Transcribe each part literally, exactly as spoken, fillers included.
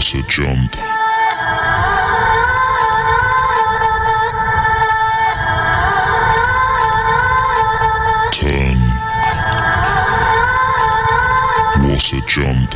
What a jump. Turn. What a jump.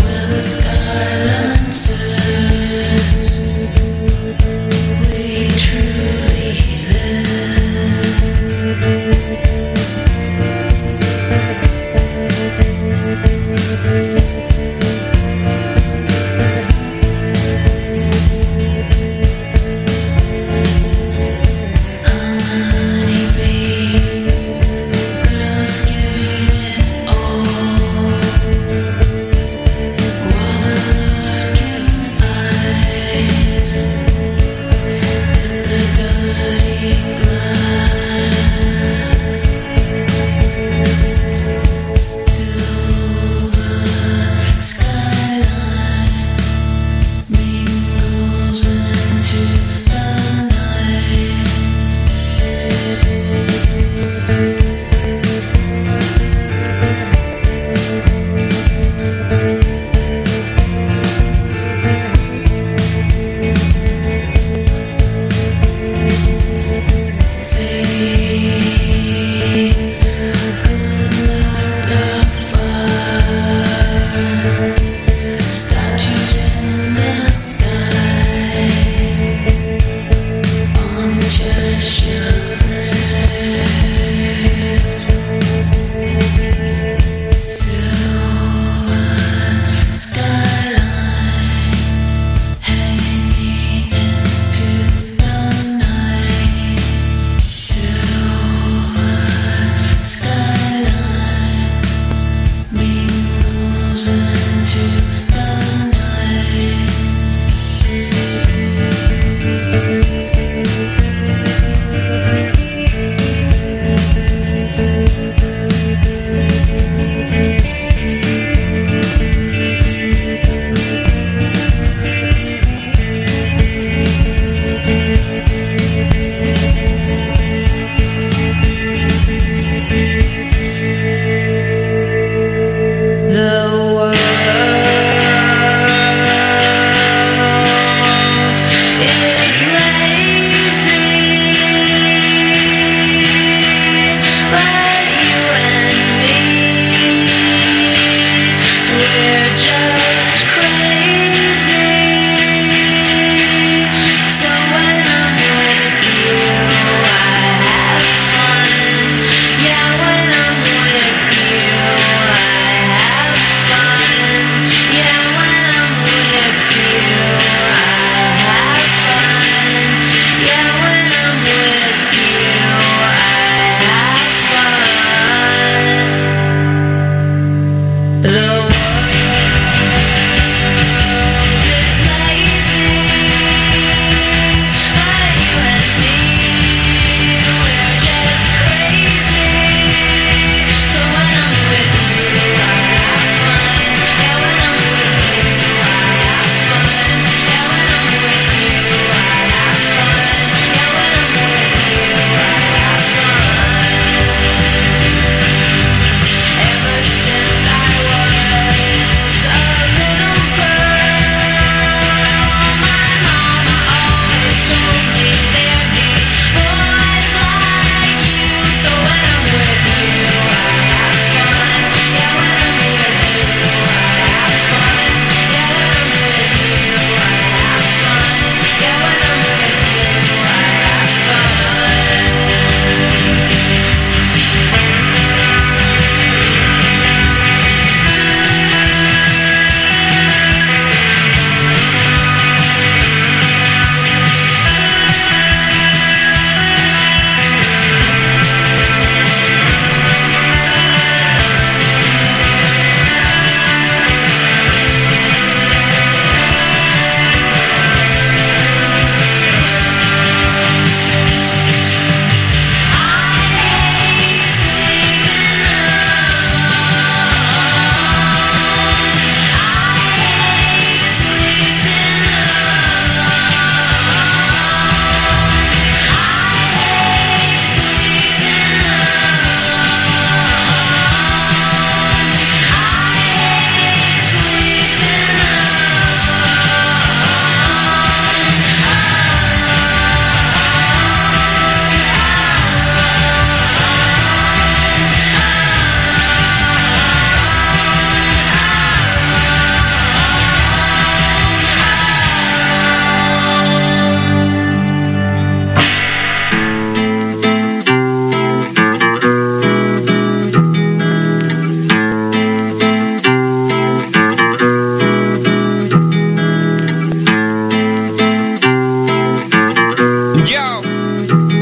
We try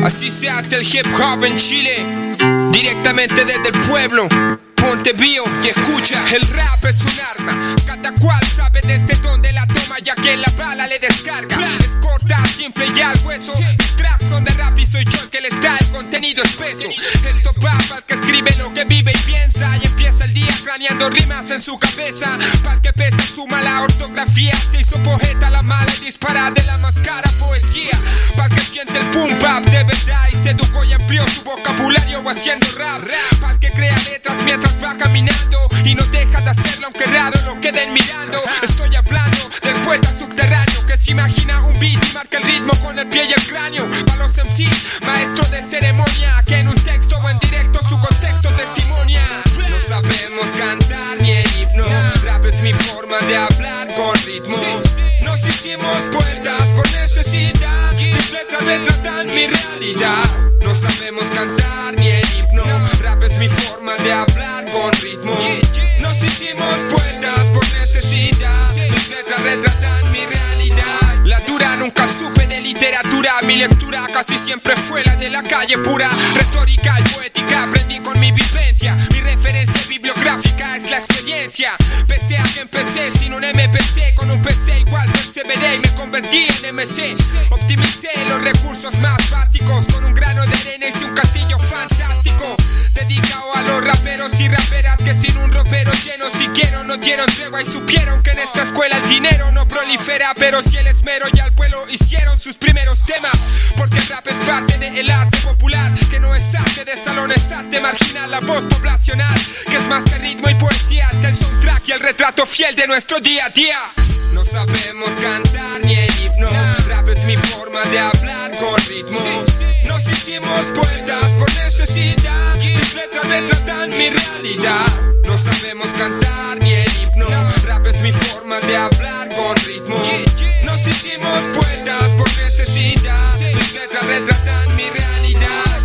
Así se hace el hip hop en Chile, directamente desde el pueblo. Ponte bio y escucha. El rap es un arma, cada cual sabe desde dónde la toma, ya que la bala le descarga. Es corta, simple y al hueso. Mis tracks son de rap y soy yo el que les da el contenido espeso. Esto va para el que escribe lo que vive y piensa, y empieza el día craneando rimas en su cabeza. Para el que pesa su mala ortografía, se hizo poeta la mala y dispara de la máscara poesía. Para el que siente el boom bap de verdad y se educó y amplió su vocabulario haciendo rap. Para el que crea letras mientras va caminando y no deja de hacerlo aunque raro lo queden mirando. Estoy hablando del poeta subterráneo que se imagina un beat y marca el ritmo con el pie y el cráneo. Para los M C, maestro de ceremonia, que en un texto o en directo su contexto testimonia. No sabemos cantar ni el himno, rap es mi forma de hablar con ritmo. Nos hicimos poetas por necesidad, mis letras retratan mi realidad. No sabemos cantar ni el himno, rap es mi forma de hablar con ritmo. Nos hicimos poetas por necesidad, mis letras retratan mi realidad. La dura nunca supe de literatura, mi lectura casi siempre fue la de la calle pura. Retórica y poética aprendí con mi vivencia, mi referencia bibliográfica es la experiencia. Pese a que empecé sin un M P C, con un P C igual perseveré y me convertí en M C. Optimicé los recursos más básicos con un grano de arena hice un castillo fantástico, dedicado a los raperos y raperas que sin un ropero lleno siquiera no dieron tregua y supieron que en esta escuela el dinero no prolifera, pero si el esmero y al pueblo hicieron sus primeros temas. Porque el rap es parte del arte popular, que no es arte de salón, es arte marginal. La voz poblacional, que es más que ritmo y poesía, es el soundtrack y el retrato fiel de nuestro día a día. No sabemos cantar ni el himno, rap es mi forma de hablar con ritmo. Nos hicimos poetas por necesidad, mis letras retratan mi realidad. No sabemos cantar ni el himno, rap es mi forma de hablar con ritmo. Nos hicimos poetas por necesidad, mis letras retratan mi realidad.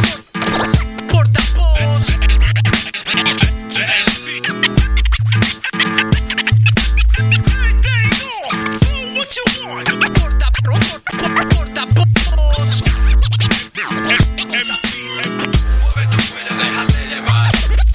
Portavoz. What you want? Porta, porta, portavoz. M C, mueve tu cuello, déjate llevar.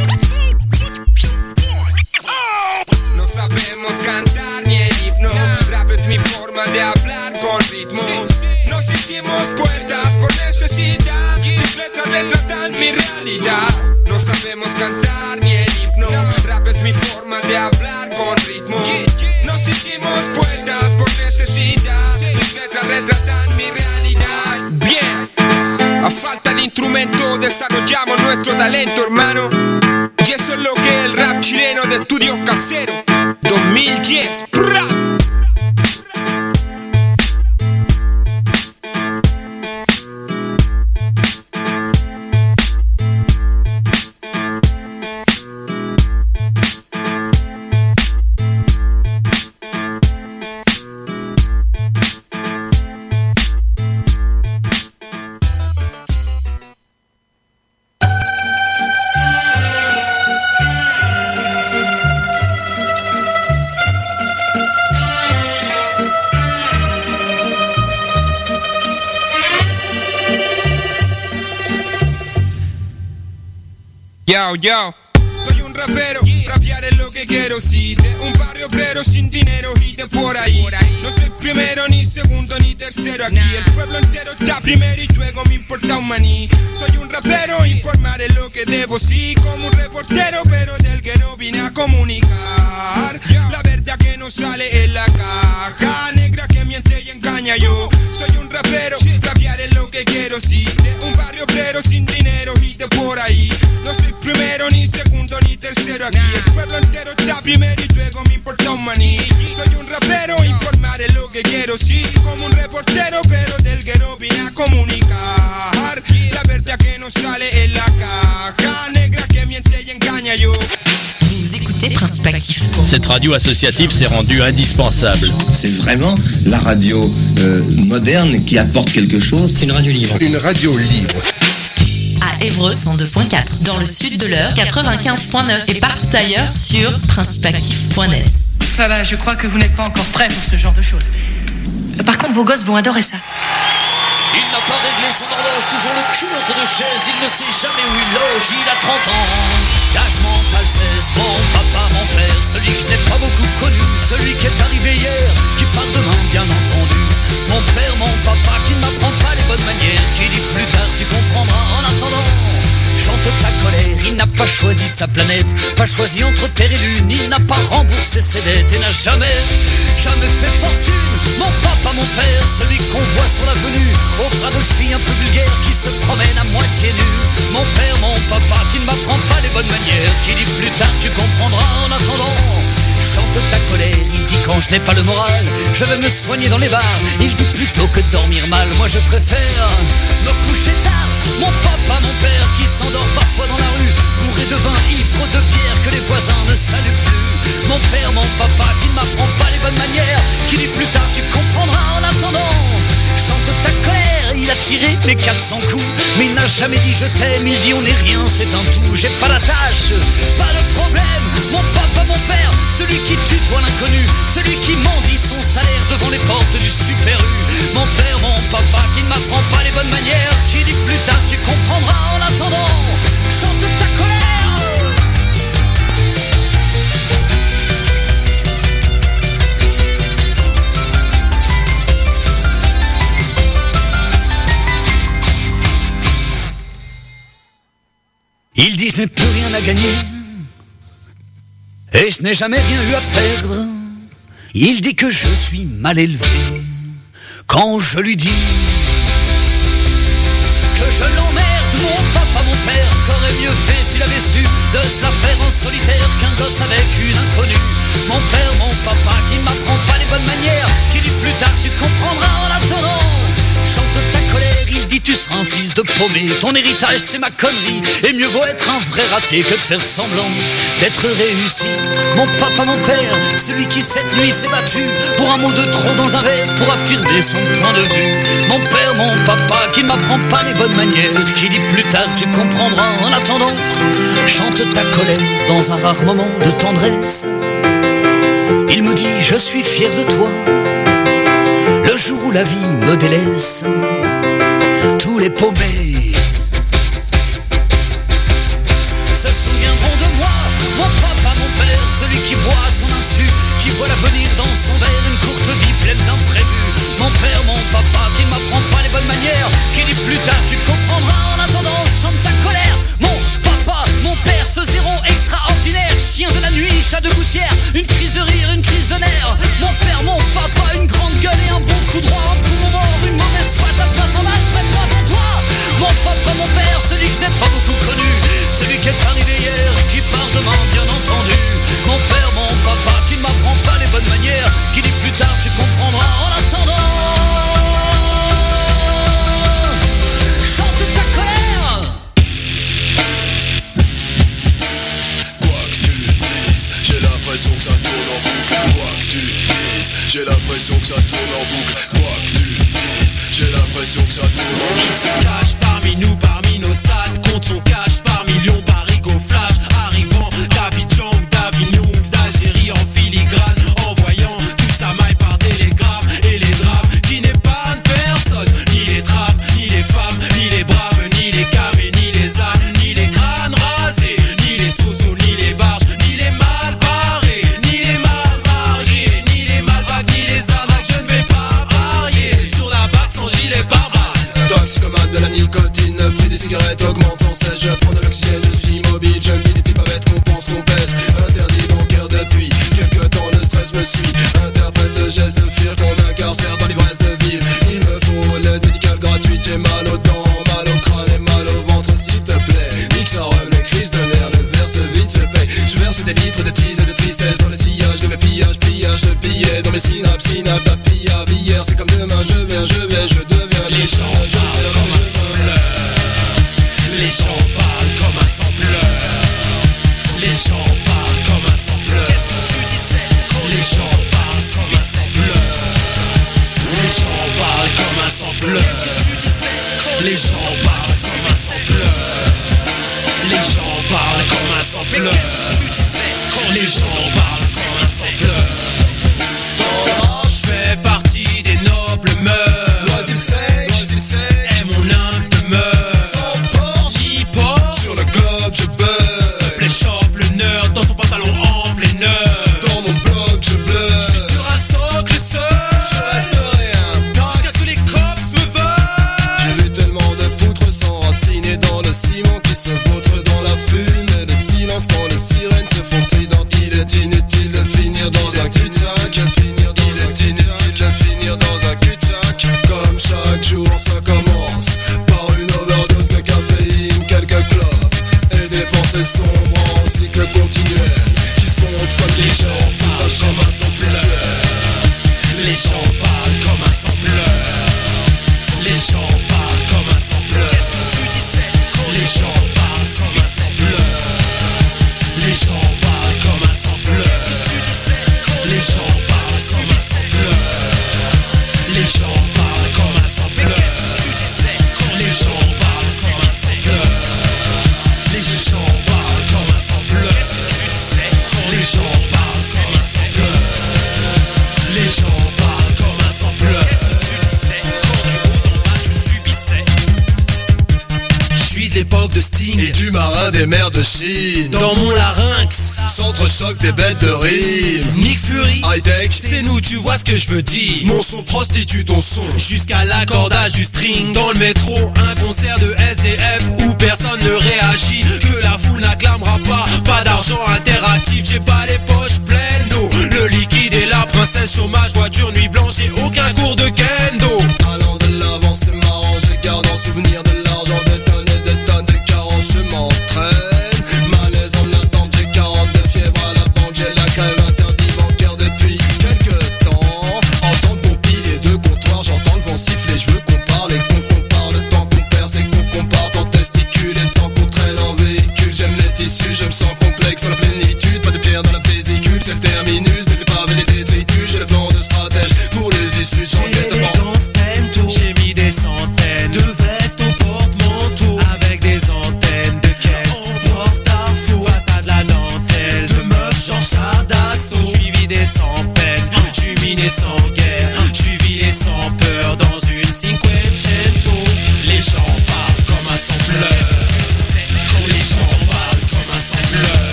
No sabemos cantar ni el himno, rap es mi forma de hablar con ritmo. Nos hicimos poetas por necesidad, mis letras retratan mi realidad. No sabemos cantar ni el himno, rap es mi forma de hablar con ritmo. Nos hicimos poetas por necesidad, mis letras retratan mi realidad. Bien, a falta de instrumento desarrollamos nuestro talento, hermano. Y eso es lo que es el rap chileno de estudios caseros dos mil diez. ¡Pra! Yo, yo, soy un rapero, rapear es lo que quiero, sí. De un barrio obrero sin dinero y de por ahí. No soy primero, ni segundo, ni tercero aquí. El pueblo entero está primero y tu ego me importa un maní. Soy un rapero, informar es lo que debo, sí. Como un reportero, pero del guero vine a comunicar la verdad que no sale en la caja negra que miente y engaña. Yo soy un rapero, rapear es lo que quiero, sí. De un barrio obrero sin dinero y de por ahí. No soy primero, ni segundo, ni tercero aquí. El pueblo entero está primero y luego me importa un maní. Soy un rapero, informar es lo que quiero, sí. Como un reportero, pero del guero vine a comunicar la verdad que no sale en la caja negra que miente y engaña. Yo Vous écoutez Principe Actif. Cette radio associative s'est rendue indispensable. C'est vraiment la radio euh, moderne qui apporte quelque chose. C'est une radio libre. Une radio libre. À Évreux cent deux point quatre, dans le sud de l'Eure quatre-vingt-quinze point neuf et partout ailleurs sur principe actif point net. Ah bah, je crois que vous n'êtes pas encore prêts pour ce genre de choses. Par contre, vos gosses vont adorer ça. Il n'a pas réglé son horloge. loge, toujours le cul entre deux chaises. Il ne sait jamais où il loge, il a trente ans. L'âge mental seize, mon papa, mon père, celui que je n'ai pas beaucoup connu, celui qui est arrivé hier, qui part demain bien entendu. Mon père, mon papa, qui ne m'apprend pas les bonnes manières, qui dit plus tard tu comprendras. En attendant, chante ta colère, il n'a pas choisi sa planète, pas choisi entre terre et lune, il n'a pas remboursé ses dettes et n'a jamais, jamais fait fortune. Mon papa, mon père, celui qu'on voit sur l'avenue, au bras de filles un peu vulgaires qui se promènent à moitié nues. Mon père, mon papa, qui ne m'apprend pas les bonnes manières, qui dit plus tard tu comprendras. En attendant, chante ta colère, il dit quand je n'ai pas le moral, je vais me soigner dans les bars. Il dit plutôt que de dormir mal, moi je préfère me coucher tard. Mon papa, mon père, qui s'endort parfois dans la rue, bourré de vin, ivre de bière, que les voisins ne saluent plus. Mon père, mon papa, qui ne m'apprend pas les bonnes manières, qui dit plus tard tu comprendras. En attendant, chante ta colère, il a tiré mes quatre cents coups, mais il n'a jamais dit je t'aime, il dit on n'est rien, c'est un tout. J'ai pas la tâche, pas de problème. Mon papa, mon père, celui qui tutoie l'inconnu, celui qui mendie son salaire devant les portes du Super U. Mon père, mon papa, qui ne m'apprend pas les bonnes manières, qui dit plus tard tu comprendras. En attendant, chante ta colère. Il dit je n'ai plus rien à gagner et je n'ai jamais rien eu à perdre. Il dit que je suis mal élevé quand je lui dis que je l'emmerde. Mon papa, mon père, qu'aurait mieux fait s'il avait su de se la faire en solitaire qu'un gosse avec une inconnue. Mon père, mon papa, qui ne m'apprend pas les bonnes manières, qui dit plus tard tu comprendras. En attendant, chante ta colère, il dit tu seras un fils de paumé, ton héritage c'est ma connerie, et mieux vaut être un vrai raté que de faire semblant d'être réussi. Mon papa, mon père, celui qui cette nuit s'est battu pour un mot de trop dans un verre, pour affirmer son point de vue. Mon père, mon papa, qui ne m'apprend pas les bonnes manières, qui dit plus tard tu comprendras. En attendant, chante ta colère dans un rare moment de tendresse. Il me dit je suis fier de toi, le jour où la vie me délaisse. Tous les paumés se souviendront de moi. Mon papa, mon père, celui qui boit à son insu, qui voit l'avenir dans son verre, une courte vie pleine d'imprévus. Mon père, mon papa, qui ne m'apprend pas les bonnes manières, qui dit plus tard tu comprendras. En attendant, chante ta colère. Mon papa, mon père, ce zéro extraordinaire, chien de la nuit, chat de gouttière, une crise de rire, une crise de nerfs. Mon père, mon papa, une grande gueule et un bon coup droit, un poumon mort, une mauvaise foi, ta place en masse, prête-toi pour toi. Mon papa, mon père, celui que je n'ai pas beaucoup connu, celui qui est arrivé hier, qui part demain, bien entendu. Mon père, mon papa, qui ne m'apprend pas les bonnes manières, qui dit plus tard tu comprendras. En attendant, chante ta colère. Quoi que tu dises, j'ai l'impression que ça tourne en boucle. Quoi que tu dises, j'ai l'impression que ça tourne en boucle. Quoi que tu dises, j'ai l'impression que ça tourne en boucle. Il se cache parmi nous, parmi nos stades, compte son cash par millions, Paris au flash, arrivant d'Abidjan ou d'Avignon, d'Algérie en filigrane, envoyant toute sa maille par télégramme. Et les drames qui n'épargnent personne, ni les trappes, ni les femmes, ni les braves, ni les camés, ni les ânes, ni les crânes rasés, ni les sous-sous, ni les barges, ni les mal barrés, ni les mal mariés, ni les malvagues, ni les arnaques. Je ne vais pas parier sur la bague sans gilet pare-balles. Toxicomane de la nicotine, le prix des cigarettes augmente sans cesse. Je prends de l'oxygène, je suis immobile, je me dis des types bêtes qu'on pense qu'on pèse. Interdit bancaire depuis quelques temps, le stress me suit. Interprète de gestes de fuir qu'on incarcère dans l'ivresse de vivre. Il me faut l'aide médicale gratuite, j'ai mal aux dents, mal au crâne et mal au ventre, s'il te plaît. Nique ça rêve, les crises de nerfs, le verre se vide, se paye. Je verse des litres de tease et de tristesse dans le sillage de mes pillages, plillages de billets dans mes synapses, synapses, tapis à hier. C'est comme demain, je viens, je viens, je deviens. Les gens parlent comme un sampleur. Les gens parlent comme un sampleur. Les gens parlent comme un sampleur. Qu'est-ce que tu disais? Les gens parlent comme un sampleur. Les gens parlent comme un sampleur. Qu'est-ce que tu disais? Les gens parlent comme un sampleur. Les gens parlent comme un sampleur. Qu'est-ce que tu disais? Les gens parlent comme un sampleur. Je fais partie des nobles mœurs. Et mon âme demeure. l'époque de Sting et du marin des mers de Chine. Dans mon larynx, s'entrechoque des bêtes de rime. Nick Fury, high-tech, c'est nous, tu vois ce que je veux dire. Mon son prostitue ton son. Jusqu'à l'accordage du string. Dans le métro, un concert de S D F où personne ne réagit, que la foule n'acclamera pas. Pas d'argent interactif, j'ai pas les poches pleines d'eau. Le liquide et la princesse, chômage, voiture, nuit blanche et aucun cours de kendo. Allant de l'avant, c'est marrant, je garde en souvenir